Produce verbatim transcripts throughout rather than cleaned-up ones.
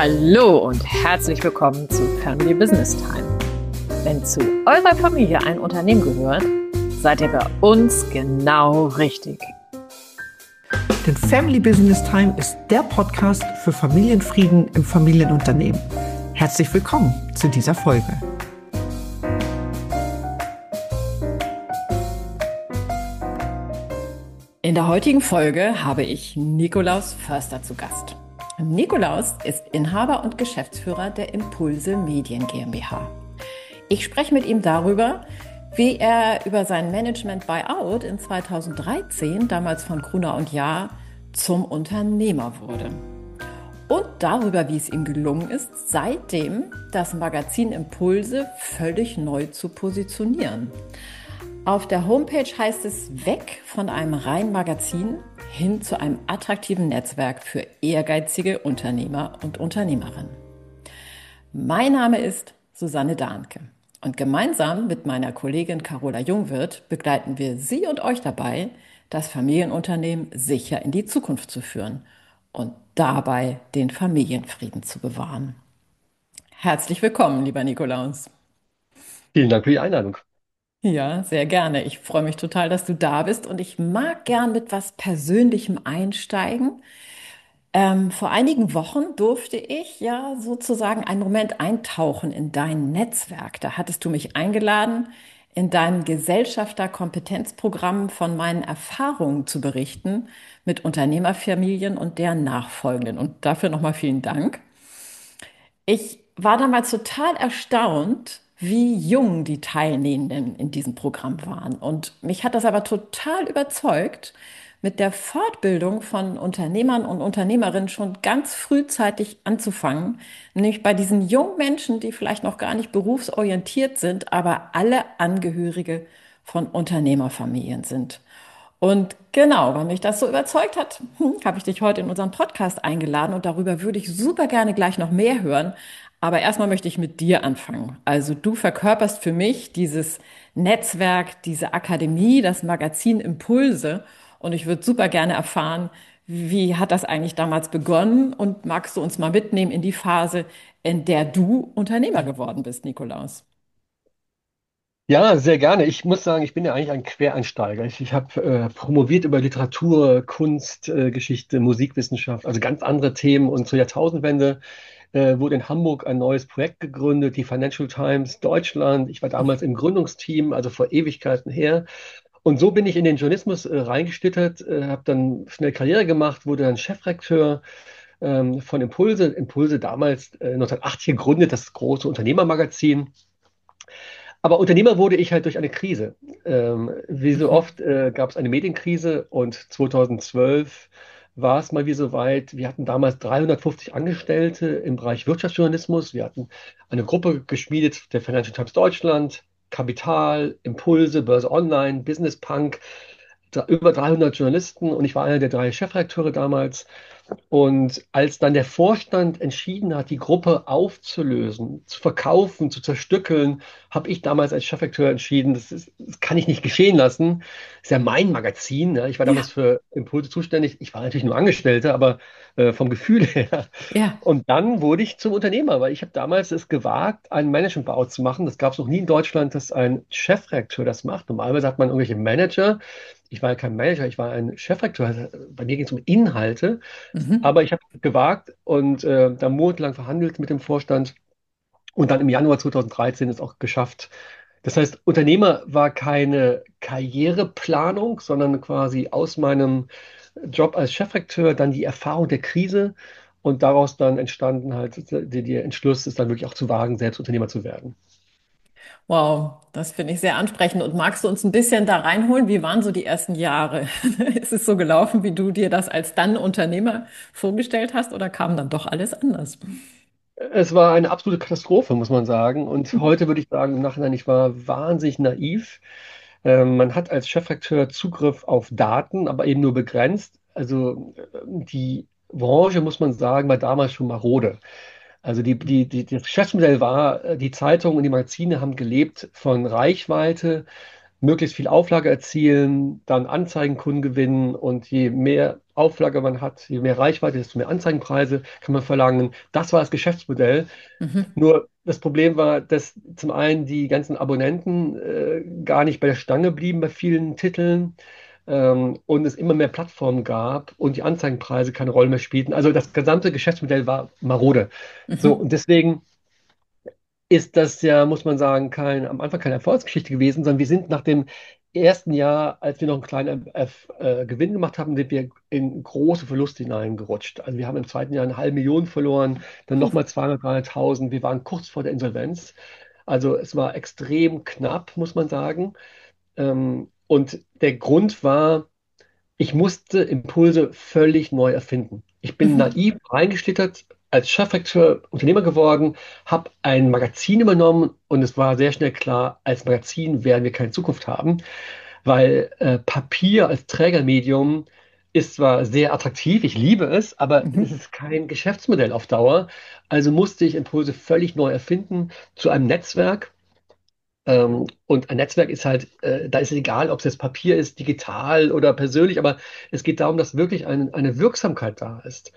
Hallo und herzlich willkommen zu Family Business Time. Wenn zu eurer Familie ein Unternehmen gehört, seid ihr bei uns genau richtig. Denn Family Business Time ist der Podcast für Familienfrieden im Familienunternehmen. Herzlich willkommen zu dieser Folge. In der heutigen Folge habe ich Nikolaus Förster zu Gast. Nikolaus ist Inhaber und Geschäftsführer der Impulse Medien GmbH. Ich spreche mit ihm darüber, wie er über sein Management-Buyout in zweitausenddreizehn, damals von Gruner und Jahr, zum Unternehmer wurde. Und darüber, wie es ihm gelungen ist, seitdem das Magazin Impulse völlig neu zu positionieren. Auf der Homepage heißt es weg von einem reinen Magazin hin zu einem attraktiven Netzwerk für ehrgeizige Unternehmer und Unternehmerinnen. Mein Name ist Susanne Dahnke und gemeinsam mit meiner Kollegin Carola Jungwirth begleiten wir Sie und euch dabei, das Familienunternehmen sicher in die Zukunft zu führen und dabei den Familienfrieden zu bewahren. Herzlich willkommen, lieber Nikolaus. Vielen Dank für die Einladung. Ja, sehr gerne. Ich freue mich total, dass du da bist und ich mag gern mit was Persönlichem einsteigen. Ähm, vor einigen Wochen durfte ich ja sozusagen einen Moment eintauchen in dein Netzwerk. Da hattest du mich eingeladen, in deinem Gesellschafterkompetenzprogramm von meinen Erfahrungen zu berichten mit Unternehmerfamilien und deren Nachfolgenden. Und dafür nochmal vielen Dank. Ich war damals total erstaunt, wie jung die Teilnehmenden in diesem Programm waren. Und mich hat das aber total überzeugt, mit der Fortbildung von Unternehmern und Unternehmerinnen schon ganz frühzeitig anzufangen, nämlich bei diesen jungen Menschen, die vielleicht noch gar nicht berufsorientiert sind, aber alle Angehörige von Unternehmerfamilien sind. Und genau, weil mich das so überzeugt hat, hm, habe ich dich heute in unseren Podcast eingeladen und darüber würde ich super gerne gleich noch mehr hören. Aber erstmal möchte ich mit dir anfangen. Also du verkörperst für mich dieses Netzwerk, diese Akademie, das Magazin Impulse. Und ich würde super gerne erfahren, wie hat das eigentlich damals begonnen? Und magst du uns mal mitnehmen in die Phase, in der du Unternehmer geworden bist, Nikolaus? Ja, sehr gerne. Ich muss sagen, ich bin ja eigentlich ein Quereinsteiger. Ich, ich habe äh, promoviert über Literatur, Kunst, äh, Geschichte, Musikwissenschaft, also ganz andere Themen. Und zur Jahrtausendwende äh, wurde in Hamburg ein neues Projekt gegründet, die Financial Times Deutschland. Ich war damals im Gründungsteam, also vor Ewigkeiten her. Und so bin ich in den Journalismus äh, reingeschlittert, äh, habe dann schnell Karriere gemacht, wurde dann Chefredakteur ähm, von Impulse. Impulse damals äh, neunzehnhundertachtzig gegründet, das große Unternehmermagazin. Aber Unternehmer wurde ich halt durch eine Krise. Ähm, wie so Mhm. oft äh, gab es eine Medienkrise und zweitausendzwölf war es mal wieder soweit. Wir hatten damals dreihundertfünfzig Angestellte im Bereich Wirtschaftsjournalismus. Wir hatten eine Gruppe geschmiedet, der Financial Times Deutschland, Kapital, Impulse, Börse Online, Business Punk, da- über dreihundert Journalisten und ich war einer der drei Chefredakteure damals. Und als dann der Vorstand entschieden hat, die Gruppe aufzulösen, zu verkaufen, zu zerstückeln, habe ich damals als Chefredakteur entschieden, das ist, das kann ich nicht geschehen lassen. Das ist ja mein Magazin. Ja. Ich war damals Ja, für Impulse zuständig. Ich war natürlich nur Angestellter, aber äh, vom Gefühl her. ja, Und dann wurde ich zum Unternehmer, weil ich habe damals es gewagt, einen Management-Bau zu machen. Das gab es noch nie in Deutschland, dass ein Chefredakteur das macht. Normalerweise hat man irgendwelche Manager. Ich war ja kein Manager, ich war ein Chefredakteur. Bei mir ging es um Inhalte. mhm. Aber ich habe gewagt und äh, da monatelang verhandelt mit dem Vorstand und dann im Januar zweitausenddreizehn es auch geschafft. Das heißt, Unternehmer war keine Karriereplanung, sondern quasi aus meinem Job als Chefredakteur dann die Erfahrung der Krise und daraus dann entstanden halt der, der Entschluss, es dann wirklich auch zu wagen, selbst Unternehmer zu werden. Wow, das finde ich sehr ansprechend. Und magst du uns ein bisschen da reinholen? Wie waren so die ersten Jahre? Ist es so gelaufen, wie du dir das als dann Unternehmer vorgestellt hast, oder kam dann doch alles anders? Es war eine absolute Katastrophe, muss man sagen. Und heute würde ich sagen, im Nachhinein, ich war wahnsinnig naiv. Ähm, man hat als Chefredakteur Zugriff auf Daten, aber eben nur begrenzt. Also äh, die Branche, muss man sagen, war damals schon marode. Also die, die, die, das Geschäftsmodell war, äh, die Zeitungen und die Magazine haben gelebt von Reichweite, möglichst viel Auflage erzielen, dann Anzeigenkunden gewinnen und je mehr Auflage man hat, je mehr Reichweite, desto mehr Anzeigenpreise kann man verlangen. Das war das Geschäftsmodell. Mhm. Nur das Problem war, dass zum einen die ganzen Abonnenten äh, gar nicht bei der Stange blieben bei vielen Titeln ähm, und es immer mehr Plattformen gab und die Anzeigenpreise keine Rolle mehr spielten. Also das gesamte Geschäftsmodell war marode. So, Mhm. und deswegen ist das ja, muss man sagen, kein, am Anfang keine Erfolgsgeschichte gewesen, sondern wir sind nach dem ersten Jahr, als wir noch einen kleinen äh, äh, Gewinn gemacht haben, sind wir in große Verluste hineingerutscht. Also wir haben im zweiten Jahr eine halbe Million verloren, dann Puh. nochmal zweihundert, dreihunderttausend. Wir waren kurz vor der Insolvenz. Also es war extrem knapp, muss man sagen. Ähm, und der Grund war, ich musste Impulse völlig neu erfinden. Ich bin Mhm. naiv reingeschlittert, als Chefredakteur Unternehmer geworden, habe ein Magazin übernommen und es war sehr schnell klar, als Magazin werden wir keine Zukunft haben, weil äh, Papier als Trägermedium ist zwar sehr attraktiv, ich liebe es, aber es Mhm. ist kein Geschäftsmodell auf Dauer. Also musste ich Impulse völlig neu erfinden zu einem Netzwerk. Ähm, und ein Netzwerk ist halt, äh, da ist es egal, ob es jetzt Papier ist, digital oder persönlich, aber es geht darum, dass wirklich ein, eine Wirksamkeit da ist.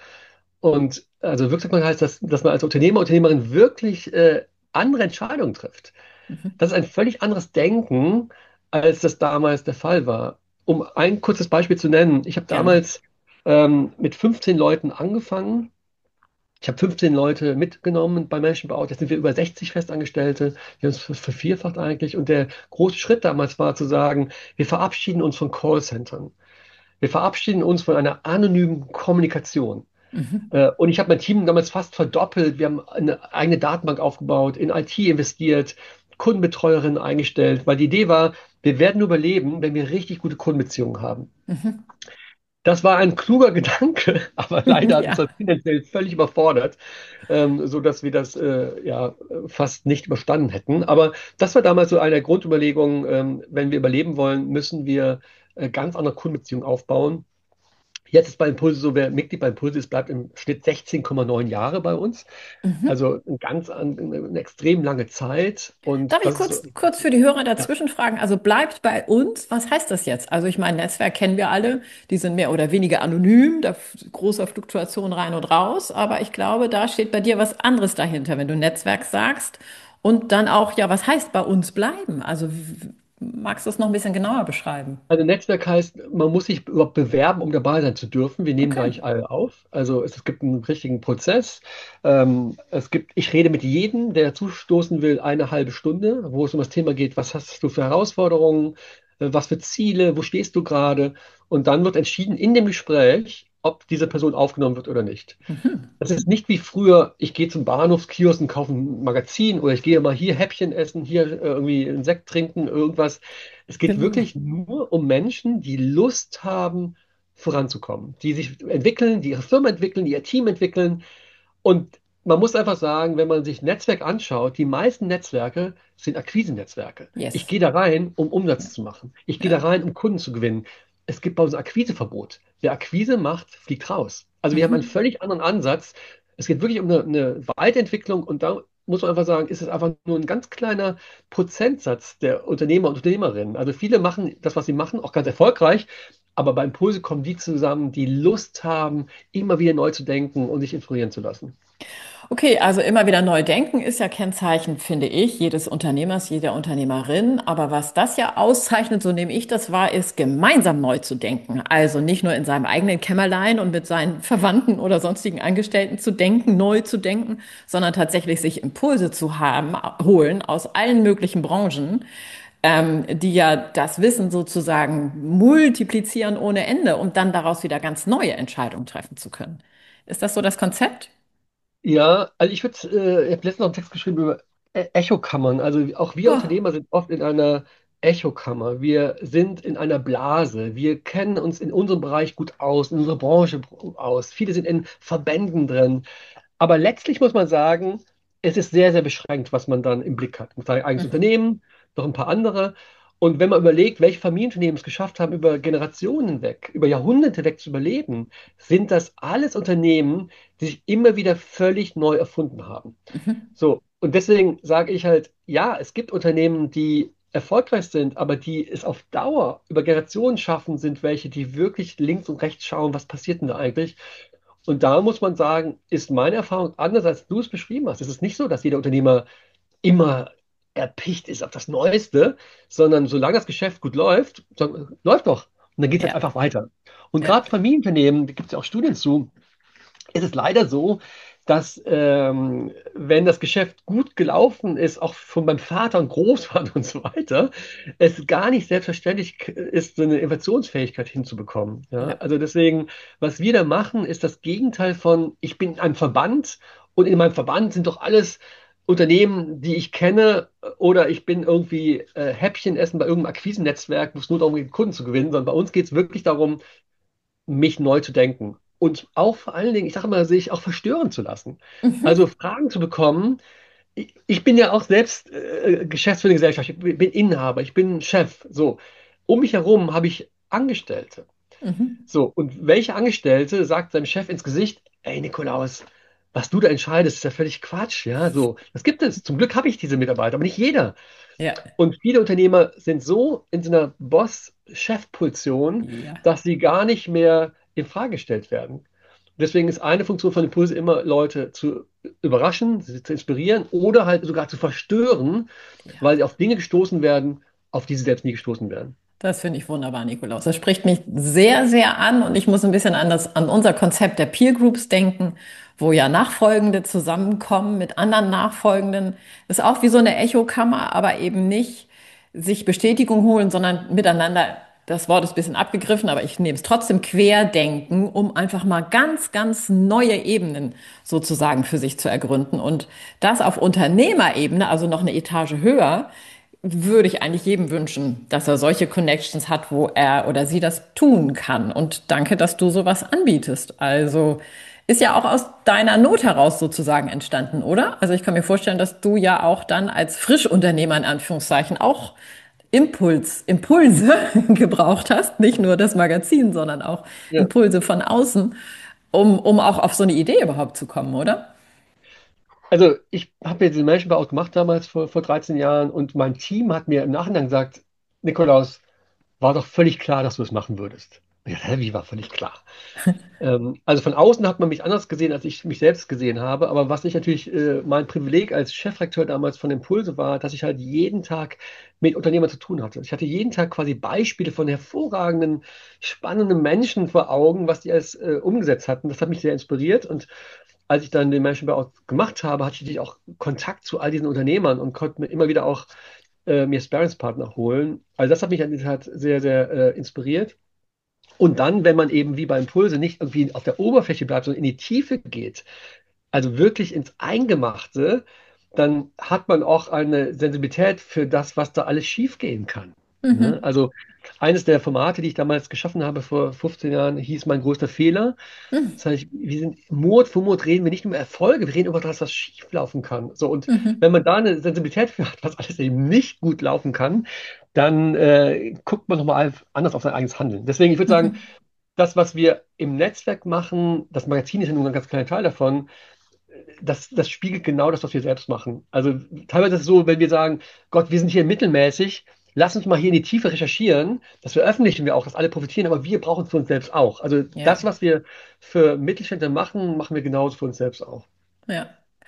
Und also Wirksamkeit heißt, dass, dass man als Unternehmer, Unternehmerin wirklich äh, andere Entscheidungen trifft. Mhm. Das ist ein völlig anderes Denken, als das damals der Fall war. Um ein kurzes Beispiel zu nennen, ich habe Gerne. damals ähm, mit fünfzehn Leuten angefangen. Ich habe fünfzehn Leute mitgenommen bei Menschenbau. Jetzt sind wir über sechzig Festangestellte. Wir haben uns vervierfacht eigentlich. Und der große Schritt damals war zu sagen, wir verabschieden uns von Callcentern. Wir verabschieden uns von einer anonymen Kommunikation. Mhm. Äh, Und ich habe mein Team damals fast verdoppelt. Wir haben eine eigene Datenbank aufgebaut, in I T investiert, Kundenbetreuerinnen eingestellt, weil die Idee war, wir werden nur überleben, wenn wir richtig gute Kundenbeziehungen haben. Mhm. Das war ein kluger Gedanke, aber leider hat uns Ja. das finanziell völlig überfordert, ähm, so dass wir das äh, ja fast nicht überstanden hätten. Aber das war damals so eine der Grundüberlegungen, ähm, wenn wir überleben wollen, müssen wir äh, ganz andere Kundenbeziehungen aufbauen. Jetzt ist bei Impulse so, wer Mitglied bei Impulse ist, bleibt im Schnitt sechzehn Komma neun Jahre bei uns. Mhm. Also eine ganz an, eine extrem lange Zeit. Darf Und ich das ist so, kurz, kurz für die Hörer ja. dazwischen fragen? Also bleibt bei uns, was heißt das jetzt? Also ich meine, Netzwerk kennen wir alle, die sind mehr oder weniger anonym, da f- großer Fluktuation rein und raus, aber ich glaube, da steht bei dir was anderes dahinter, wenn du Netzwerk sagst und dann auch, ja, was heißt bei uns bleiben? Also w- magst du es noch ein bisschen genauer beschreiben? Also Netzwerk heißt, man muss sich überhaupt bewerben, um dabei sein zu dürfen. Wir nehmen gar Okay. nicht alle auf. Also es, es gibt einen richtigen Prozess. Ähm, es gibt, ich rede mit jedem, der zustoßen will, eine halbe Stunde, wo es um das Thema geht, was hast du für Herausforderungen, äh, was für Ziele, wo stehst du gerade? Und dann wird entschieden in dem Gespräch, ob diese Person aufgenommen wird oder nicht. Mhm. Das ist nicht wie früher, ich gehe zum Bahnhofskiosk und kaufe ein Magazin oder ich gehe mal hier Häppchen essen, hier äh, irgendwie einen Sekt trinken, irgendwas. Es geht Genau. wirklich nur um Menschen, die Lust haben, voranzukommen, die sich entwickeln, die ihre Firma entwickeln, die ihr Team entwickeln. Und man muss einfach sagen, wenn man sich Netzwerk anschaut, die meisten Netzwerke sind Akquisenetzwerke. Ich Yes. gehe da rein, um Umsatz Ja. zu machen. Ich gehe da Ja. rein, um Kunden zu gewinnen. Es gibt bei uns ein Akquiseverbot. Wer Akquise macht, fliegt raus. Also wir haben einen Mhm. völlig anderen Ansatz. Es geht wirklich um eine, eine Weiterentwicklung und da muss man einfach sagen, ist es einfach nur ein ganz kleiner Prozentsatz der Unternehmer und Unternehmerinnen. Also viele machen das, was sie machen, auch ganz erfolgreich, aber bei Impulse kommen die zusammen, die Lust haben, immer wieder neu zu denken und sich inspirieren zu lassen. Okay, also immer wieder neu denken ist ja Kennzeichen, finde ich, jedes Unternehmers, jeder Unternehmerin. Aber was das ja auszeichnet, so nehme ich das wahr, ist gemeinsam neu zu denken. Also nicht nur in seinem eigenen Kämmerlein und mit seinen Verwandten oder sonstigen Angestellten zu denken, neu zu denken, sondern tatsächlich sich Impulse zu haben, holen aus allen möglichen Branchen, ähm, die ja das Wissen sozusagen multiplizieren ohne Ende, um dann daraus wieder ganz neue Entscheidungen treffen zu können. Ist das so das Konzept? Ja, also ich würde, äh, ich habe letztens noch einen Text geschrieben über E- Echokammern. Also auch wir Oh. Unternehmer sind oft in einer Echokammer. Wir sind in einer Blase. Wir kennen uns in unserem Bereich gut aus, in unserer Branche aus. Viele sind in Verbänden drin. Aber letztlich muss man sagen, es ist sehr, sehr beschränkt, was man dann im Blick hat. Sein eigenes Mhm. Unternehmen, noch ein paar andere. Und wenn man überlegt, welche Familienunternehmen es geschafft haben, über Generationen hinweg, über Jahrhunderte hinweg zu überleben, sind das alles Unternehmen, die sich immer wieder völlig neu erfunden haben. Mhm. So, und deswegen sage ich halt, ja, es gibt Unternehmen, die erfolgreich sind, aber die es auf Dauer über Generationen schaffen, sind welche, die wirklich links und rechts schauen, was passiert denn da eigentlich? Und da muss man sagen, ist meine Erfahrung anders, als du es beschrieben hast. Es ist nicht so, dass jeder Unternehmer immer erpicht ist auf das Neueste, sondern solange das Geschäft gut läuft, so, läuft doch. Und dann geht es halt Ja, einfach weiter. Und ja. gerade Familienunternehmen, da gibt es ja auch Studien zu, ist es leider so, dass ähm, wenn das Geschäft gut gelaufen ist, auch von meinem Vater und Großvater und so weiter, es gar nicht selbstverständlich ist, so eine Innovationsfähigkeit hinzubekommen. Ja? Ja. Also deswegen, was wir da machen, ist das Gegenteil von, ich bin in einem Verband und in meinem Verband sind doch alles Unternehmen, die ich kenne, oder ich bin irgendwie äh, Häppchen essen bei irgendeinem Akquisennetzwerk, wo es nur darum geht, Kunden zu gewinnen, sondern bei uns geht es wirklich darum, mich neu zu denken. Und auch vor allen Dingen, ich sage mal, sich auch verstören zu lassen. Mhm. Also Fragen zu bekommen. Ich, ich bin ja auch selbst äh, Geschäftsführer der Gesellschaft, ich bin bin Inhaber, ich bin Chef. So. Um mich herum habe ich Angestellte. Mhm. So, und welche Angestellte sagt seinem Chef ins Gesicht, ey Nikolaus, was du da entscheidest, ist ja völlig Quatsch, ja, so. Das gibt es. Zum Glück habe ich diese Mitarbeiter, aber nicht jeder. Ja, Und viele Unternehmer sind so in so einer Boss-Chef-Position, ja. dass sie gar nicht mehr in Frage gestellt werden. Deswegen ist eine Funktion von Impulse immer, Leute zu überraschen, sie zu inspirieren oder halt sogar zu verstören, Ja. weil sie auf Dinge gestoßen werden, auf die sie selbst nie gestoßen wären. Das finde ich wunderbar, Nikolaus. Das spricht mich sehr, sehr an und ich muss ein bisschen an das, an unser Konzept der Peer Groups denken, wo ja Nachfolgende zusammenkommen mit anderen Nachfolgenden. Ist auch wie so eine Echokammer, aber eben nicht sich Bestätigung holen, sondern miteinander, das Wort ist ein bisschen abgegriffen, aber ich nehme es trotzdem querdenken, um einfach mal ganz, ganz neue Ebenen sozusagen für sich zu ergründen. Und das auf Unternehmerebene, also noch eine Etage höher, würde ich eigentlich jedem wünschen, dass er solche Connections hat, wo er oder sie das tun kann. Und danke, dass du sowas anbietest. Also ist ja auch aus deiner Not heraus sozusagen entstanden, oder? Also ich kann mir vorstellen, dass du ja auch dann als Frischunternehmer in Anführungszeichen auch Impuls, Impulse gebraucht hast, nicht nur das Magazin, sondern auch Ja. Impulse von außen, um, um auch auf so eine Idee überhaupt zu kommen, oder? Also ich habe ja diesen Menschenbau auch gemacht damals vor, vor dreizehn Jahren und mein Team hat mir im Nachhinein gesagt, Nikolaus, war doch völlig klar, dass du es machen würdest. Ja, hä, wie war völlig klar? Ähm, also von außen hat man mich anders gesehen, als ich mich selbst gesehen habe. Aber was ich natürlich, äh, mein Privileg als Chefredakteur damals von Impulse war, dass ich halt jeden Tag mit Unternehmern zu tun hatte. Ich hatte jeden Tag quasi Beispiele von hervorragenden, spannenden Menschen vor Augen, was die alles äh, umgesetzt hatten. Das hat mich sehr inspiriert. Und als ich dann den Menschenbau gemacht habe, hatte ich natürlich auch Kontakt zu all diesen Unternehmern und konnte mir immer wieder auch äh, mir Sparringspartner holen. Also das hat mich an dieser Tat sehr, sehr äh, inspiriert. Und dann, wenn man eben wie bei Impulse nicht irgendwie auf der Oberfläche bleibt, sondern in die Tiefe geht, also wirklich ins Eingemachte, dann hat man auch eine Sensibilität für das, was da alles schiefgehen kann. Ne? Mhm. Also eines der Formate, die ich damals geschaffen habe vor fünfzehn Jahren, hieß Mein größter Fehler. Mhm. Das heißt, wir sind Mord für Mord reden wir nicht nur über Erfolge, wir reden über das, was schief laufen kann. So, und Mhm. wenn man da eine Sensibilität für hat, was alles eben nicht gut laufen kann, dann äh, guckt man nochmal anders auf sein eigenes Handeln. Deswegen, ich würde sagen, Mhm. das, was wir im Netzwerk machen, das Magazin ist ja nur ein ganz kleiner Teil davon, das, das spiegelt genau das, was wir selbst machen. Also teilweise ist es so, wenn wir sagen, Gott, wir sind hier mittelmäßig, lass uns mal hier in die Tiefe recherchieren, das veröffentlichen wir auch, dass alle profitieren, aber wir brauchen es für uns selbst auch. Also das, Ja, was wir für Mittelständler machen, machen wir genauso für uns selbst auch. ja.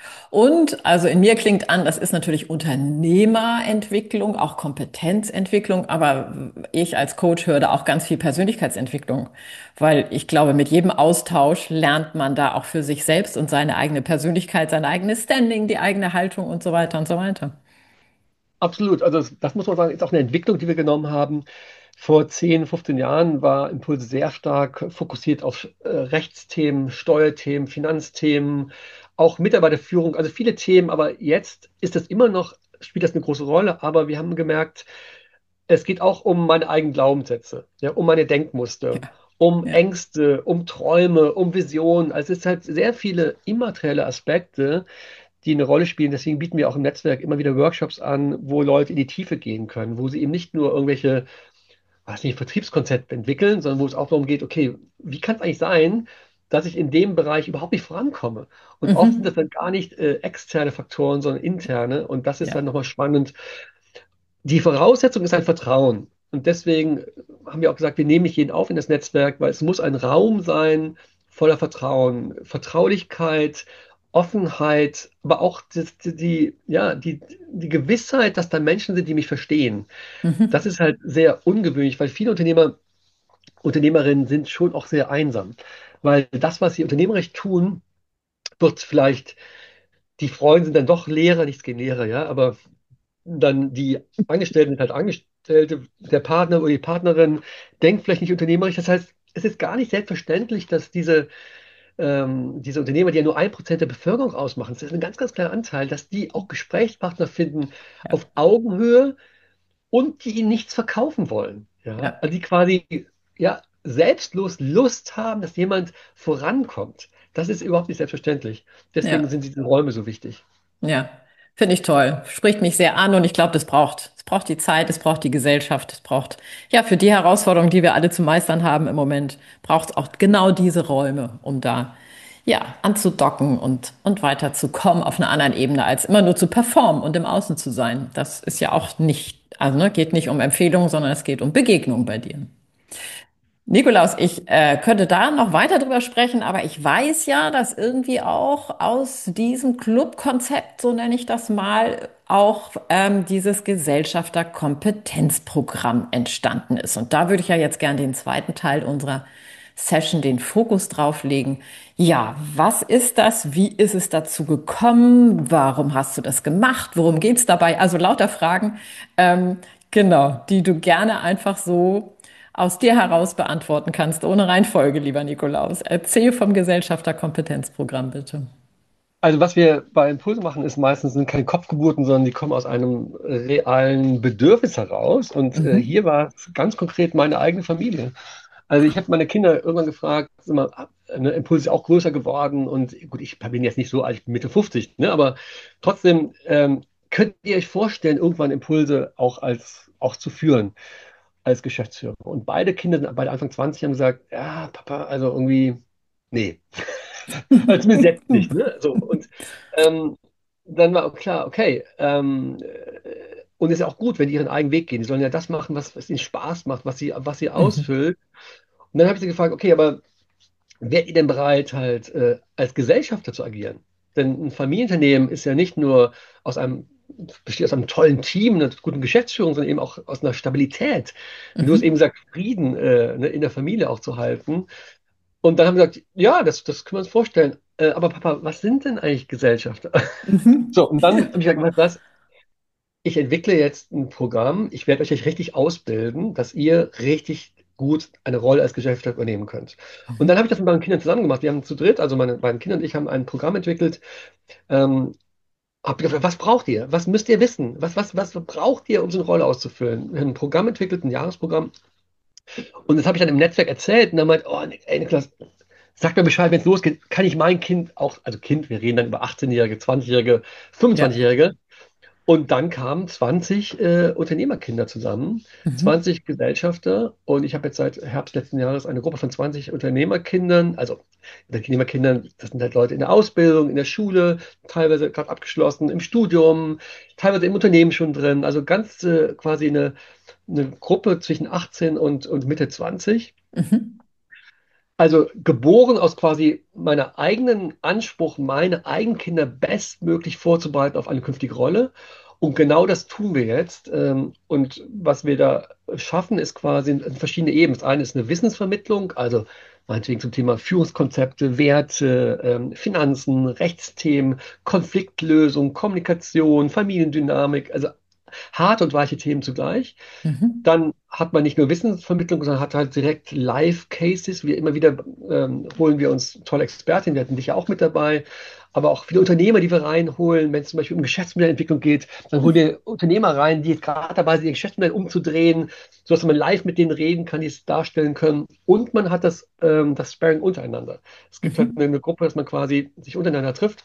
Und also in mir klingt an, das ist natürlich Unternehmerentwicklung, auch Kompetenzentwicklung, aber ich als Coach höre da auch ganz viel Persönlichkeitsentwicklung, weil ich glaube, mit jedem Austausch lernt man da auch für sich selbst und seine eigene Persönlichkeit, sein eigenes Standing, die eigene Haltung und so weiter und so weiter. Absolut. Also das, das muss man sagen, ist auch eine Entwicklung, die wir genommen haben. Vor zehn, fünfzehn Jahren war Impulse sehr stark fokussiert auf äh, Rechtsthemen, Steuerthemen, Finanzthemen, auch Mitarbeiterführung, also viele Themen. Aber jetzt ist das immer noch, spielt das eine große Rolle. Aber wir haben gemerkt, es geht auch um meine eigenen Glaubenssätze, ja, um meine Denkmuster, Ja, um ja. Ängste, um Träume, um Visionen. Also es ist halt sehr viele immaterielle Aspekte, die eine Rolle spielen. Deswegen bieten wir auch im Netzwerk immer wieder Workshops an, wo Leute in die Tiefe gehen können, wo sie eben nicht nur irgendwelche, weiß nicht, Vertriebskonzepte entwickeln, sondern wo es auch darum geht, okay, wie kann es eigentlich sein, dass ich in dem Bereich überhaupt nicht vorankomme? Und oft sind das Mhm. dann gar nicht äh, externe Faktoren, sondern interne. Und das ist dann Ja. nochmal spannend. Die Voraussetzung ist ein Vertrauen. Und deswegen haben wir auch gesagt, wir nehmen nicht jeden auf in das Netzwerk, weil es muss ein Raum sein voller Vertrauen, Vertraulichkeit, Offenheit, aber auch die, die, ja, die, die Gewissheit, dass da Menschen sind, die mich verstehen. Mhm. Das ist halt sehr ungewöhnlich, weil viele Unternehmer, Unternehmerinnen sind schon auch sehr einsam. Weil das, was sie unternehmerisch tun, wird vielleicht, die Freunde sind dann doch Lehrer, nichts gegen Lehrer, ja, aber dann die Angestellten sind halt Angestellte, der Partner oder die Partnerin denkt vielleicht nicht unternehmerisch. Das heißt, es ist gar nicht selbstverständlich, dass diese, ähm, diese Unternehmer, die ja nur ein Prozent der Bevölkerung ausmachen, das ist ein ganz, ganz kleiner Anteil, dass die auch Gesprächspartner finden Ja, auf Augenhöhe und die ihnen nichts verkaufen wollen. Ja? ja, Also die quasi ja, selbstlos Lust haben, dass jemand vorankommt. Das ist überhaupt nicht selbstverständlich. Deswegen ja. sind diese Räume so wichtig. Ja, finde ich toll. Spricht mich sehr an und ich glaube, das braucht, es braucht die Zeit, es braucht die Gesellschaft, es braucht, ja, für die Herausforderungen, die wir alle zu meistern haben im Moment, braucht es auch genau diese Räume, um da, ja, anzudocken und, und weiterzukommen auf einer anderen Ebene, als immer nur zu performen und im Außen zu sein. Das ist ja auch nicht, also, ne, geht nicht um Empfehlungen, sondern es geht um Begegnung bei dir. Nikolaus, ich äh, könnte da noch weiter drüber sprechen, aber ich weiß ja, dass irgendwie auch aus diesem Clubkonzept, so nenne ich das mal, auch ähm, dieses Gesellschafterkompetenzprogramm entstanden ist. Und da würde ich ja jetzt gerne den zweiten Teil unserer Session den Fokus drauf legen. Ja, was ist das? Wie ist es dazu gekommen? Warum hast du das gemacht? Worum geht's dabei? Also lauter Fragen, ähm, genau, die du gerne einfach so aus dir heraus beantworten kannst, ohne Reihenfolge, lieber Nikolaus. Erzähl vom Gesellschafterkompetenzprogramm, bitte. Also was wir bei Impulse machen, ist meistens sind keine Kopfgeburten, sondern die kommen aus einem realen Bedürfnis heraus. Und äh, Mhm. hier war es ganz konkret meine eigene Familie. Also ich habe meine Kinder irgendwann gefragt, sag mal, ah, ne, Impuls ist auch größer geworden und gut, ich bin jetzt nicht so alt, ich bin Mitte fünfzig, ne, aber trotzdem ähm, könnt ihr euch vorstellen, irgendwann Impulse auch als auch zu führen als Geschäftsführer. Und beide Kinder sind beide Anfang zwanzig, haben gesagt, ja, Papa, also irgendwie, nee. Also zumindest jetzt nicht, ne? So, und ähm, dann war auch klar, okay, ähm, äh, und ist ja auch gut, wenn die ihren eigenen Weg gehen. Die sollen ja das machen, was, was ihnen Spaß macht, was sie, was sie Mhm. ausfüllt. Und dann habe ich sie gefragt, okay, aber wärt ihr denn bereit, halt äh, als Gesellschafter zu agieren? Denn ein Familienunternehmen ist ja nicht nur aus einem, besteht aus einem tollen Team, einer guten Geschäftsführung, sondern eben auch aus einer Stabilität. Und du hast eben Mhm. gesagt, Frieden äh, ne, in der Familie auch zu halten. Und dann haben wir gesagt, ja, das, das können wir uns vorstellen. Äh, aber Papa, was sind denn eigentlich Gesellschafter? Mhm. So, und dann habe ich gesagt, was, ich entwickle jetzt ein Programm, ich werde euch richtig ausbilden, dass ihr richtig gut eine Rolle als Gesellschafter übernehmen könnt. Und dann Mhm. habe ich das mit meinen Kindern zusammen gemacht. Wir haben zu dritt, also meine beiden Kinder und ich, haben ein Programm entwickelt. Ähm, hab gefragt, was braucht ihr? Was müsst ihr wissen? Was, was, was braucht ihr, um so eine Rolle auszufüllen? Wir haben ein Programm entwickelt, ein Jahresprogramm. Und das habe ich dann im Netzwerk erzählt. Und dann meint, oh, ey, Niklas, sag mir Bescheid, wenn es losgeht, kann ich mein Kind auch, also Kind, wir reden dann über achtzehn-Jährige, zwanzig-Jährige, Ja. fünfundzwanzig-Jährige. Und dann kamen zwanzig äh, Unternehmerkinder zusammen, Mhm. zwanzig Gesellschafter. Und ich habe jetzt seit Herbst letzten Jahres eine Gruppe von zwanzig Unternehmerkindern. Also Unternehmerkindern, das sind halt Leute in der Ausbildung, in der Schule, teilweise gerade abgeschlossen, im Studium, teilweise im Unternehmen schon drin. Also ganz äh, quasi eine, eine Gruppe zwischen achtzehn und, und Mitte zwanzig. Mhm. Also geboren aus quasi meiner eigenen Anspruch, meine eigenen Kinder bestmöglich vorzubereiten auf eine künftige Rolle. Und genau das tun wir jetzt. Ähm, Und was wir da schaffen, ist quasi verschiedene Ebenen. Das eine ist eine Wissensvermittlung, also meinetwegen zum Thema Führungskonzepte, Werte, ähm, Finanzen, Rechtsthemen, Konfliktlösung, Kommunikation, Familiendynamik, also harte und weiche Themen zugleich. Mhm. Dann hat man nicht nur Wissensvermittlung, sondern hat halt direkt Live-Cases. Wir immer wieder ähm, holen wir uns tolle Expertinnen, wir hatten dich ja auch mit dabei, aber auch viele Unternehmer, die wir reinholen. Wenn es zum Beispiel um Geschäftsmodellentwicklung geht, dann holen wir Unternehmer rein, die jetzt gerade dabei sind, ihr Geschäftsmodell umzudrehen, sodass man live mit denen reden kann, die es darstellen können. Und man hat das, ähm, das Sparring untereinander. Es gibt halt Mhm. eine, eine Gruppe, dass man quasi sich untereinander trifft.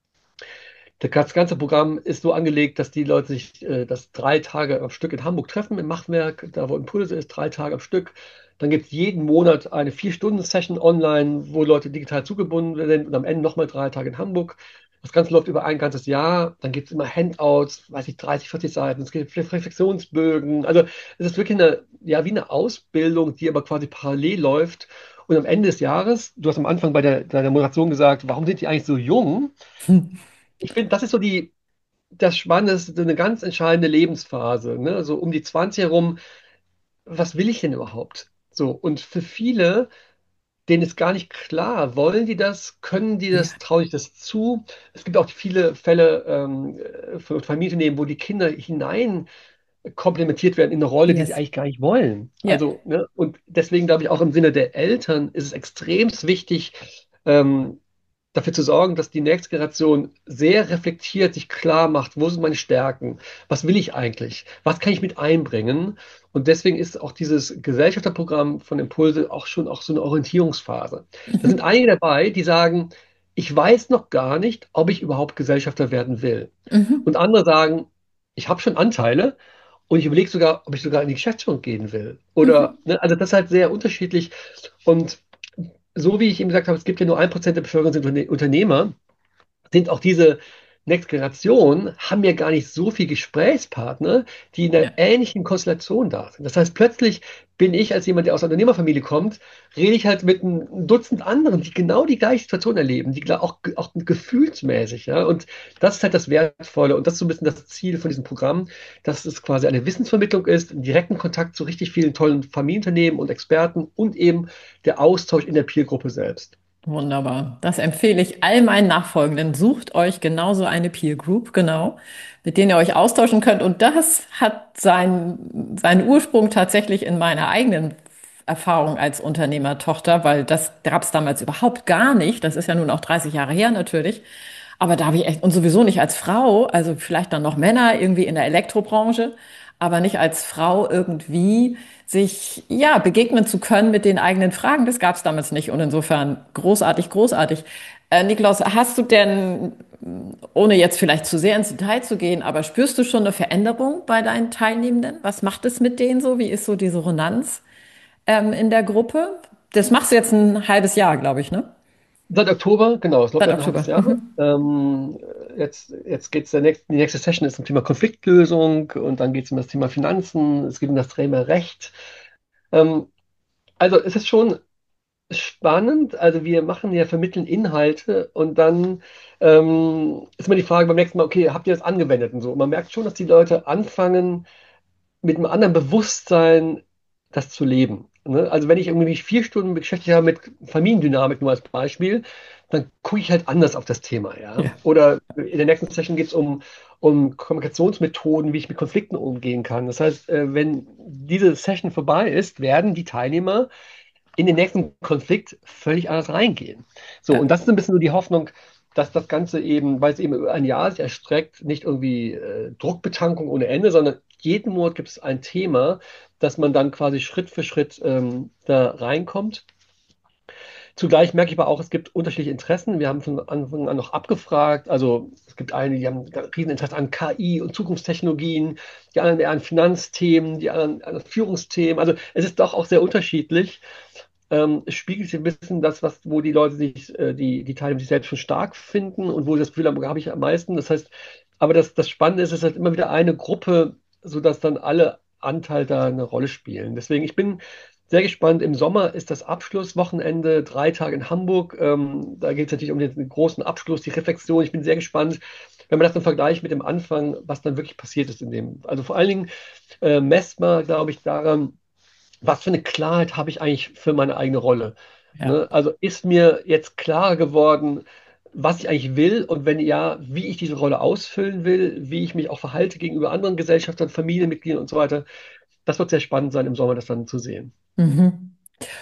Das ganze Programm ist so angelegt, dass die Leute sich äh, das drei Tage am Stück in Hamburg treffen, im Machwerk, da wo Impulse ist, drei Tage am Stück. Dann gibt es jeden Monat eine Vier-Stunden-Session online, wo Leute digital zugebunden sind und am Ende nochmal drei Tage in Hamburg. Das Ganze läuft über ein ganzes Jahr. Dann gibt es immer Handouts, weiß ich, dreißig, vierzig Seiten. Es gibt Reflexionsbögen. Also es ist wirklich eine, ja, wie eine Ausbildung, die aber quasi parallel läuft. Und am Ende des Jahres, du hast am Anfang bei der, deiner Moderation gesagt, warum sind die eigentlich so jung? Ich finde, das ist so die, das Spannende, ist so eine ganz entscheidende Lebensphase, ne? So um die zwanzig herum, was will ich denn überhaupt? So, und für viele, denen ist gar nicht klar, wollen die das, können die Ja. das, traue ich das zu? Es gibt auch viele Fälle ähm, äh, von Familienunternehmen, wo die Kinder hinein komplementiert werden in eine Rolle, die sie Yes. eigentlich gar nicht wollen. Ja. Also, ne, und deswegen glaube ich auch im Sinne der Eltern ist es extrem wichtig, ähm, dafür zu sorgen, dass die nächste Generation sehr reflektiert sich klar macht, wo sind meine Stärken, was will ich eigentlich, was kann ich mit einbringen. Und deswegen ist auch dieses Gesellschafterprogramm von Impulse auch schon auch so eine Orientierungsphase. Da sind Mhm. einige dabei, die sagen, ich weiß noch gar nicht, ob ich überhaupt Gesellschafter werden will. Mhm. Und andere sagen, ich habe schon Anteile und ich überlege sogar, ob ich sogar in die Geschäftsführung gehen will. Oder, Mhm. ne, also das ist halt sehr unterschiedlich. Und so wie ich eben gesagt habe, es gibt ja nur ein Prozent der Bevölkerung sind Unterne- Unternehmer, sind auch diese Next Generation, haben ja gar nicht so viele Gesprächspartner, die in einer Ja. ähnlichen Konstellation da sind. Das heißt, plötzlich bin ich als jemand, der aus einer Unternehmerfamilie kommt, rede ich halt mit ein Dutzend anderen, die genau die gleiche Situation erleben, die gla- auch, auch gefühlsmäßig, ja. Und das ist halt das Wertvolle und das ist so ein bisschen das Ziel von diesem Programm, dass es quasi eine Wissensvermittlung ist, einen direkten Kontakt zu richtig vielen tollen Familienunternehmen und Experten und eben der Austausch in der Peergruppe selbst. Wunderbar. Das empfehle ich all meinen Nachfolgenden. Sucht euch genauso eine Peer Group, genau, mit denen ihr euch austauschen könnt. Und das hat seinen, seinen Ursprung tatsächlich in meiner eigenen Erfahrung als Unternehmertochter, weil das gab es damals überhaupt gar nicht. Das ist ja nun auch dreißig Jahre her natürlich. Aber da habe ich echt, und sowieso nicht als Frau, also vielleicht dann noch Männer irgendwie in der Elektrobranche, aber nicht als Frau irgendwie sich, ja, begegnen zu können mit den eigenen Fragen. Das gab es damals nicht. Und insofern großartig, großartig. Äh, Nikolaus, hast du denn, ohne jetzt vielleicht zu sehr ins Detail zu gehen, aber spürst du schon eine Veränderung bei deinen Teilnehmenden? Was macht es mit denen so? Wie ist so diese Resonanz ähm, in der Gruppe? Das machst du jetzt ein halbes Jahr, glaube ich, ne? Seit Oktober, genau, es läuft Seit seit ein halbes Oktober. Jahr. Mhm. Ähm, jetzt jetzt geht es der nächste, die nächste Session ist zum Thema Konfliktlösung und dann geht es um das Thema Finanzen, es geht um das Thema Recht. Ähm, also es ist schon spannend, also wir machen ja, vermitteln Inhalte und dann ähm, ist immer die Frage beim nächsten Mal, okay, habt ihr das angewendet und so. Und man merkt schon, dass die Leute anfangen, mit einem anderen Bewusstsein das zu leben. Ne? Also wenn ich irgendwie mich vier Stunden beschäftigt habe mit Familiendynamik nur als Beispiel, dann gucke ich halt anders auf das Thema, ja. Ja. Oder in der nächsten Session geht es um, um Kommunikationsmethoden, wie ich mit Konflikten umgehen kann. Das heißt, äh, wenn diese Session vorbei ist, werden die Teilnehmer in den nächsten Konflikt völlig anders reingehen. So, und Ja. das ist ein bisschen so die Hoffnung, dass das Ganze eben, weil es eben über ein Jahr sich erstreckt, nicht irgendwie äh, Druckbetankung ohne Ende, sondern jeden Monat gibt es ein Thema, dass man dann quasi Schritt für Schritt ähm, da reinkommt. Zugleich merke ich aber auch, es gibt unterschiedliche Interessen. Wir haben von Anfang an noch abgefragt. Also es gibt einige, die haben ein Rieseninteresse an K I und Zukunftstechnologien, die anderen eher an Finanzthemen, die anderen an Führungsthemen. Also es ist doch auch sehr unterschiedlich. Ähm, es spiegelt sich ein bisschen das, was, wo die Leute sich, äh, die, die Teilnehmer sich selbst schon stark finden und wo sie das Gefühl haben, habe ich am meisten. Das heißt, aber das, das Spannende ist, es ist halt immer wieder eine Gruppe, sodass dann alle Anteil da eine Rolle spielen. Deswegen, ich bin sehr gespannt. Im Sommer ist das Abschlusswochenende, drei Tage in Hamburg. Ähm, da geht es natürlich um den großen Abschluss, die Reflexion. Ich bin sehr gespannt, wenn man das dann vergleicht mit dem Anfang, was dann wirklich passiert ist in dem. Also vor allen Dingen äh, messt man, glaube ich, daran, was für eine Klarheit habe ich eigentlich für meine eigene Rolle? Ja. Ne? Also ist mir jetzt klar geworden, was ich eigentlich will und wenn ja, wie ich diese Rolle ausfüllen will, wie ich mich auch verhalte gegenüber anderen Gesellschaftern, Familienmitgliedern und so weiter. Das wird sehr spannend sein, im Sommer das dann zu sehen. Mhm.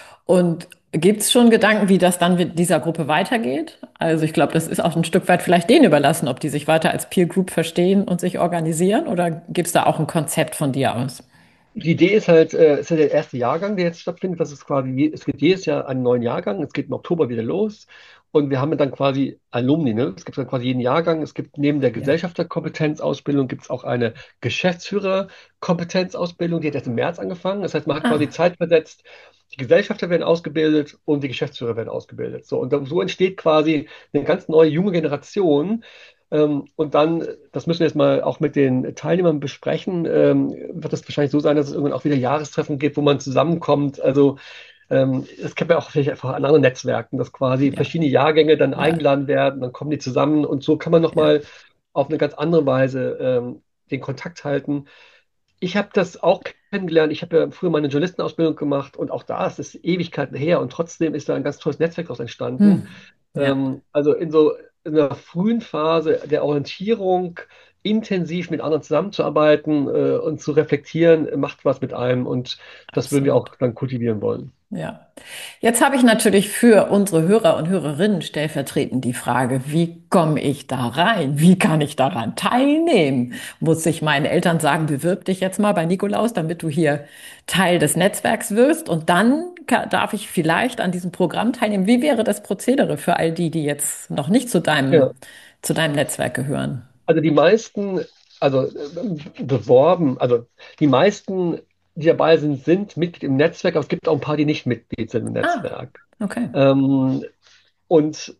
Und gibt es schon Gedanken, wie das dann mit dieser Gruppe weitergeht? Also ich glaube, das ist auch ein Stück weit vielleicht denen überlassen, ob die sich weiter als Peer Group verstehen und sich organisieren, oder gibt es da auch ein Konzept von dir aus? Die Idee ist halt, äh, es ist ja der erste Jahrgang, der jetzt stattfindet. Das ist quasi, je- es gibt jedes Jahr einen neuen Jahrgang. Es geht im Oktober wieder los. Und wir haben dann quasi Alumni, ne? Es gibt dann quasi jeden Jahrgang. Es gibt neben der Ja. Gesellschafterkompetenzausbildung gibt es auch eine Geschäftsführerkompetenzausbildung, die hat erst im März angefangen. Das heißt, man hat quasi Ah, zeitversetzt, die Gesellschafter werden ausgebildet und die Geschäftsführer werden ausgebildet. So, und dann, so entsteht quasi eine ganz neue junge Generation. Ähm, und dann, das müssen wir jetzt mal auch mit den Teilnehmern besprechen, ähm, wird es wahrscheinlich so sein, dass es irgendwann auch wieder Jahrestreffen gibt, wo man zusammenkommt. Also ähm, das kennt man auch vielleicht einfach an anderen Netzwerken, dass quasi ja, verschiedene Jahrgänge dann ja, eingeladen werden, dann kommen die zusammen und so kann man ja. nochmal auf eine ganz andere Weise ähm, den Kontakt halten. Ich habe das auch kennengelernt. Ich habe ja früher meine Journalistenausbildung gemacht und auch da ist es Ewigkeiten her und trotzdem ist da ein ganz tolles Netzwerk daraus entstanden. Hm. Ja, Ähm, also in so in einer frühen Phase der Orientierung intensiv mit anderen zusammenzuarbeiten äh, und zu reflektieren, macht was mit einem und das würden wir absolut. auch dann kultivieren wollen. Ja. Jetzt habe ich natürlich für unsere Hörer und Hörerinnen stellvertretend die Frage, wie komme ich da rein? Wie kann ich daran teilnehmen? Muss ich meinen Eltern sagen, bewirb dich jetzt mal bei Nikolaus, damit du hier Teil des Netzwerks wirst? Und dann ka- darf ich vielleicht an diesem Programm teilnehmen. Wie wäre das Prozedere für all die, die jetzt noch nicht zu deinem, Ja. zu deinem Netzwerk gehören? Also die meisten, also äh, beworben, also die meisten, die dabei sind, sind Mitglied im Netzwerk, aber es gibt auch ein paar, die nicht Mitglied sind im Ah, Netzwerk. okay. Ähm, und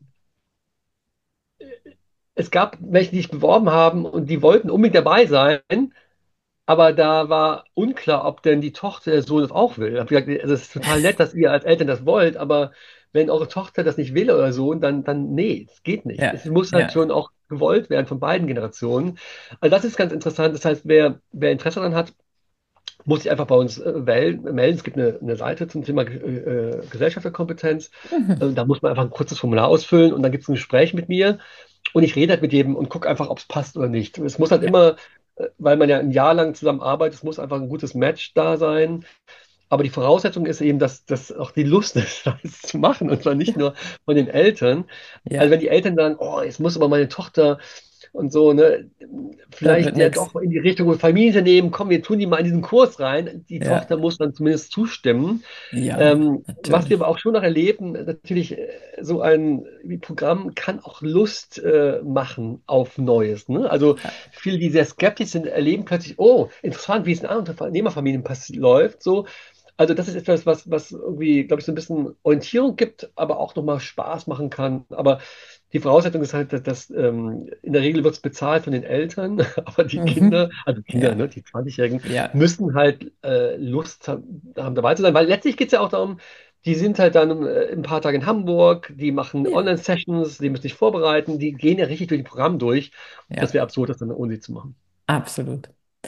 es gab welche, die sich beworben haben und die wollten unbedingt dabei sein, aber da war unklar, ob denn die Tochter der Sohn das auch will. Ich habe gesagt, also es ist total nett, dass ihr als Eltern das wollt, aber wenn eure Tochter das nicht will oder so, dann, dann nee, es geht nicht. Ja, Es muss halt ja. schon auch gewollt werden von beiden Generationen. Also das ist ganz interessant. Das heißt, wer, wer Interesse daran hat, muss sich einfach bei uns äh, wel- melden. Es gibt eine, eine Seite zum Thema äh, äh, Gesellschafterkompetenz. Mhm. Äh, da muss man einfach ein kurzes Formular ausfüllen und dann gibt es ein Gespräch mit mir und ich rede halt mit jedem und gucke einfach, ob es passt oder nicht. Es muss halt Ja, immer, äh, weil man ja ein Jahr lang zusammenarbeitet, es muss einfach ein gutes Match da sein. Aber die Voraussetzung ist eben, dass, dass auch die Lust ist, das zu machen und zwar nicht ja, nur von den Eltern. Also ja. wenn die Eltern sagen, oh, jetzt muss aber meine Tochter und so, ne, Das wird vielleicht ja nix. doch in die Richtung Familienunternehmen, komm, wir tun die mal in diesen Kurs rein. Die Ja, Tochter muss dann zumindest zustimmen. ja, Ähm, was wir natürlich. aber auch schon noch erleben, natürlich, äh, so ein wie Programm kann auch Lust äh, machen auf Neues. Ne? Also Ja. viele, die sehr skeptisch sind, erleben plötzlich, oh, interessant, wie es in anderen Unternehmerfamilien pass- läuft. So. Also das ist etwas, was, was irgendwie, glaube ich, so ein bisschen Orientierung gibt, aber auch nochmal Spaß machen kann. Aber die Voraussetzung ist halt, dass, dass ähm, in der Regel wird es bezahlt von den Eltern, aber die Kinder, Mhm. also Kinder, Ja, ne, die zwanzig-Jährigen, ja, müssen halt äh, Lust haben, haben, dabei zu sein, weil letztlich geht es ja auch darum, die sind halt dann äh, ein paar Tage in Hamburg, die machen ja, Online-Sessions, die müssen sich vorbereiten, die gehen ja richtig durch die Programm durch. Das ja, wäre absurd, das dann ohne sie zu machen. absolut.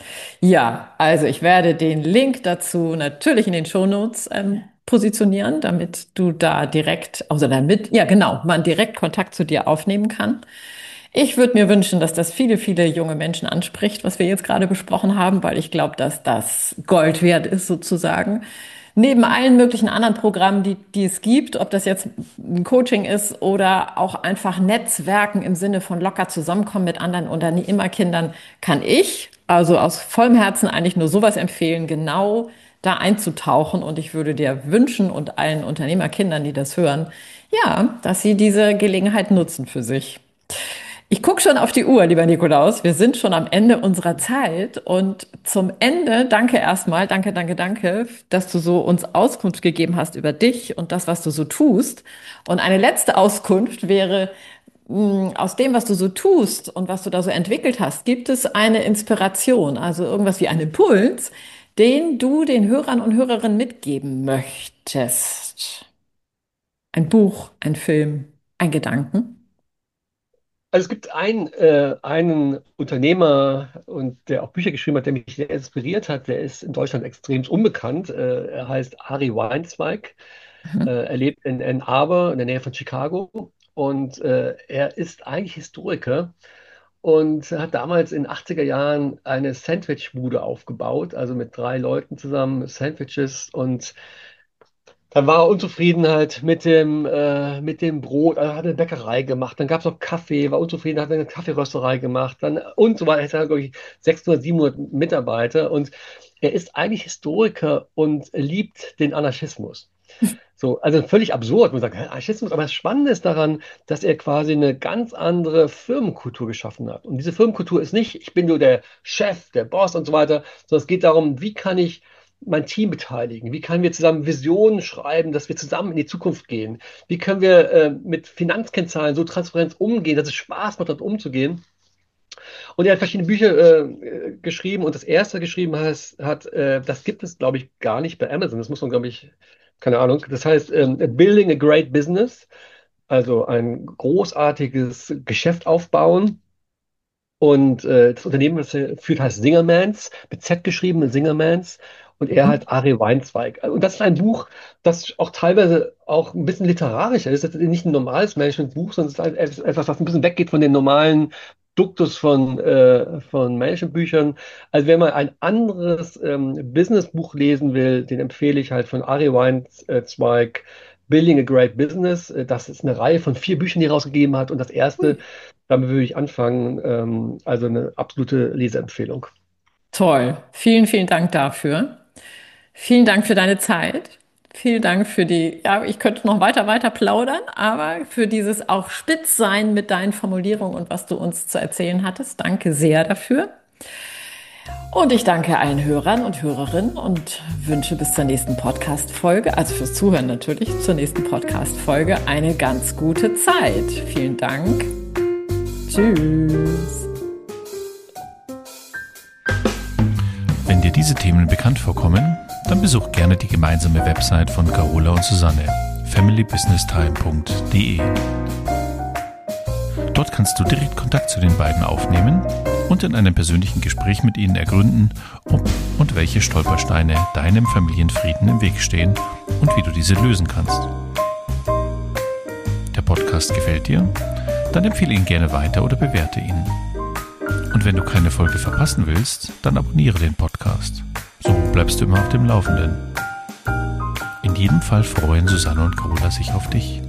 Ja, also ich werde den Link dazu natürlich in den Shownotes ähm, positionieren, damit du da direkt, also damit, ja genau, man direkt Kontakt zu dir aufnehmen kann. Ich würde mir wünschen, dass das viele, viele junge Menschen anspricht, was wir jetzt gerade besprochen haben, weil ich glaube, dass das Gold wert ist sozusagen. Neben allen möglichen anderen Programmen, die, die es gibt, ob das jetzt ein Coaching ist oder auch einfach Netzwerken im Sinne von locker zusammenkommen mit anderen Unternehmerkindern, kann ich also aus vollem Herzen eigentlich nur sowas empfehlen, genau da einzutauchen. Und ich würde dir wünschen und allen Unternehmerkindern, die das hören, ja, dass sie diese Gelegenheit nutzen für sich. Ich gucke schon auf die Uhr, lieber Nikolaus. Wir sind schon am Ende unserer Zeit. Und zum Ende, danke erstmal, danke, danke, danke, dass du so uns Auskunft gegeben hast über dich und das, was du so tust. Und eine letzte Auskunft wäre, mh, aus dem, was du so tust und was du da so entwickelt hast, gibt es eine Inspiration, also irgendwas wie einen Impuls, den du den Hörern und Hörerinnen mitgeben möchtest? Ein Buch, ein Film, ein Gedanken? Also es gibt einen, äh, einen Unternehmer und der auch Bücher geschrieben hat, der mich sehr inspiriert hat. Der ist in Deutschland extrem unbekannt. Äh, er heißt Ari Weinzweig. Äh, Mhm. er lebt in Ann Arbor in der Nähe von Chicago und äh, er ist eigentlich Historiker und hat damals in den achtziger Jahren eine Sandwichbude aufgebaut, also mit drei Leuten zusammen Sandwiches und Dann war er unzufrieden halt mit dem, äh, mit dem Brot, also hat eine Bäckerei gemacht, dann gab es noch Kaffee, war unzufrieden, hat eine Kaffeerösterei gemacht, dann und so weiter. Er hat, glaube ich, sechshundert, siebenhundert Mitarbeiter und er ist eigentlich Historiker und liebt den Anarchismus. So, also völlig absurd. Man sagt, hä, Anarchismus, aber das Spannende ist daran, dass er quasi eine ganz andere Firmenkultur geschaffen hat. Und diese Firmenkultur ist nicht, ich bin nur der Chef, der Boss und so weiter, sondern es geht darum, wie kann ich mein Team beteiligen? Wie können wir zusammen Visionen schreiben, dass wir zusammen in die Zukunft gehen? Wie können wir äh, mit Finanzkennzahlen so transparent umgehen, dass es Spaß macht, dort umzugehen? Und er hat verschiedene Bücher äh, geschrieben und das erste geschrieben heißt, hat, äh, das gibt es, glaube ich, gar nicht bei Amazon. Das muss man, glaube ich, keine Ahnung. Das heißt, ähm, Building a Great Business, also ein großartiges Geschäft aufbauen. Und äh, das Unternehmen, das er führt, heißt Singermans, mit Z geschrieben, Singermans. Und er Mhm. halt Ari Weinzweig. Und das ist ein Buch, das auch teilweise auch ein bisschen literarischer ist. Das ist nicht ein normales Managementbuch, sondern es ist halt etwas, was ein bisschen weggeht von den normalen Duktus von, äh, von Managementbüchern. Also wenn man ein anderes ähm, Businessbuch lesen will, den empfehle ich halt von Ari Weinzweig, Building a Great Business. Äh, Das ist eine Reihe von vier Büchern, die er rausgegeben hat. Und das erste, damit würde ich anfangen. Ähm, also eine absolute Leseempfehlung. Toll. Vielen, vielen Dank dafür. Vielen Dank für deine Zeit. Vielen Dank für die, ja, ich könnte noch weiter, weiter plaudern, aber für dieses auch spitz sein mit deinen Formulierungen und was du uns zu erzählen hattest. Danke sehr dafür. Und ich danke allen Hörern und Hörerinnen und wünsche bis zur nächsten Podcast-Folge, also fürs Zuhören natürlich, zur nächsten Podcast-Folge eine ganz gute Zeit. Vielen Dank. Tschüss. Wenn dir diese Themen bekannt vorkommen, dann besuch gerne die gemeinsame Website von Carola und Susanne, family business time punkt de. Dort kannst du direkt Kontakt zu den beiden aufnehmen und in einem persönlichen Gespräch mit ihnen ergründen, ob und welche Stolpersteine deinem Familienfrieden im Weg stehen und wie du diese lösen kannst. Der Podcast gefällt dir? Dann empfehle ihn gerne weiter oder bewerte ihn. Und wenn du keine Folge verpassen willst, dann abonniere den Podcast. So bleibst du immer auf dem Laufenden. In jedem Fall freuen Susanne und Carola sich auf dich.